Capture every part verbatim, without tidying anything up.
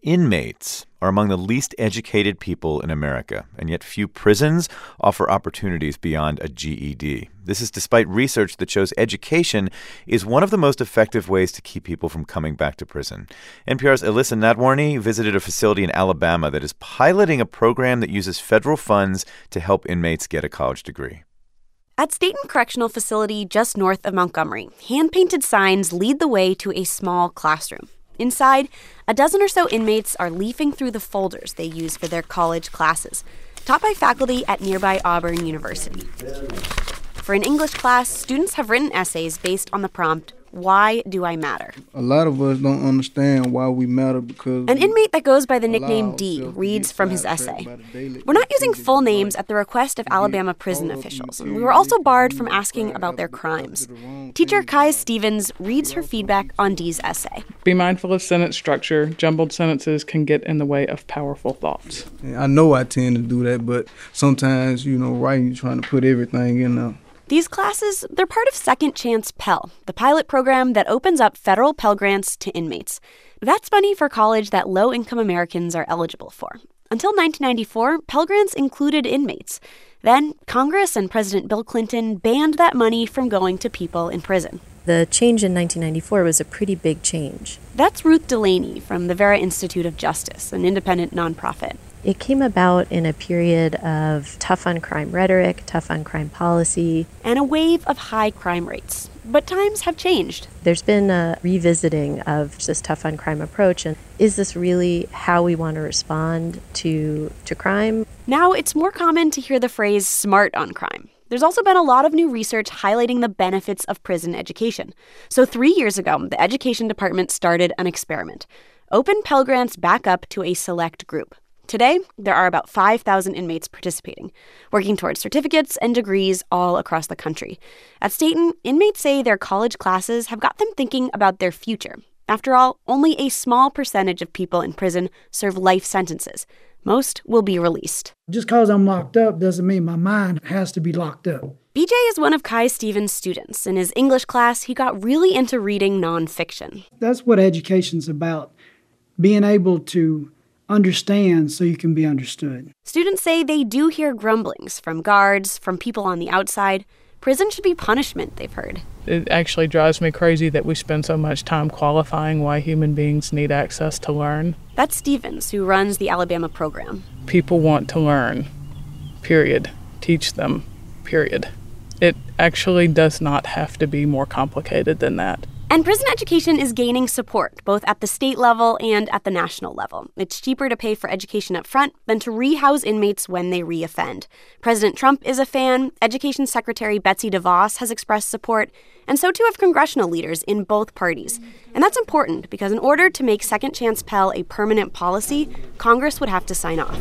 Inmates are among the least educated people in America, and yet few prisons offer opportunities beyond a G E D. This is despite research that shows education is one of the most effective ways to keep people from coming back to prison. N P R's Alyssa Nadworny visited a facility in Alabama that is piloting a program that uses federal funds to help inmates get a college degree. At Staten Correctional Facility just north of Montgomery, hand-painted signs lead the way to a small classroom. Inside, a dozen or so inmates are leafing through the folders they use for their college classes, taught by faculty at nearby Auburn University. For an English class, students have written essays based on the prompt, "Why do I matter?" A lot of us don't understand why we matter because... An inmate that goes by the nickname D reads from his essay. "We're not using full names at the request of Alabama prison officials. We were also barred from asking about their crimes." Teacher Kai Stevens reads her feedback on D's essay. Be mindful of sentence structure. Jumbled sentences can get in the way of powerful thoughts. I know I tend to do that, but sometimes, you know, writing, you're trying to put everything in there. These classes, they're part of Second Chance Pell, the pilot program that opens up federal Pell Grants to inmates. That's money for college that low-income Americans are eligible for. Until nineteen ninety-four, Pell Grants included inmates. Then, Congress and President Bill Clinton banned that money from going to people in prison. The change in nineteen ninety-four was a pretty big change. That's Ruth Delaney from the Vera Institute of Justice, an independent nonprofit. It came about in a period of tough-on-crime rhetoric, tough-on-crime policy. And a wave of high crime rates. But times have changed. There's been a revisiting of this tough-on-crime approach, and is this really how we want to respond to, to crime? Now it's more common to hear the phrase smart on crime. There's also been a lot of new research highlighting the benefits of prison education. So three years ago, the Education Department started an experiment. Open Pell Grants back up to a select group. Today, there are about five thousand inmates participating, working towards certificates and degrees all across the country. At Staten, inmates say their college classes have got them thinking about their future. After all, only a small percentage of people in prison serve life sentences. Most will be released. Just because I'm locked up doesn't mean my mind has to be locked up. B J is one of Kai Stevens' students. In his English class, he got really into reading nonfiction. That's what education's about, being able to understand so you can be understood. Students say they do hear grumblings from guards, from people on the outside. Prison should be punishment, they've heard. It actually drives me crazy that we spend so much time qualifying why human beings need access to learn. That's Stevens, who runs the Alabama program. People want to learn, period. Teach them, period. It actually does not have to be more complicated than that. And prison education is gaining support, both at the state level and at the national level. It's cheaper to pay for education up front than to rehouse inmates when they reoffend. President Trump is a fan, Education Secretary Betsy DeVos has expressed support, and so too have congressional leaders in both parties. And that's important because in order to make Second Chance Pell a permanent policy, Congress would have to sign off.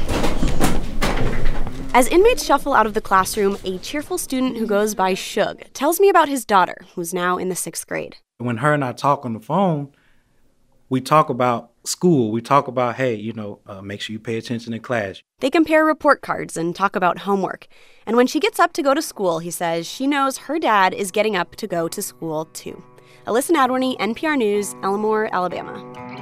As inmates shuffle out of the classroom, a cheerful student who goes by Shug tells me about his daughter, who's now in the sixth grade. When her and I talk on the phone, we talk about school. We talk about, hey, you know, uh, make sure you pay attention in class. They compare report cards and talk about homework. And when she gets up to go to school, he says she knows her dad is getting up to go to school, too. Alyssa Nadworny, N P R News, Elmore, Alabama.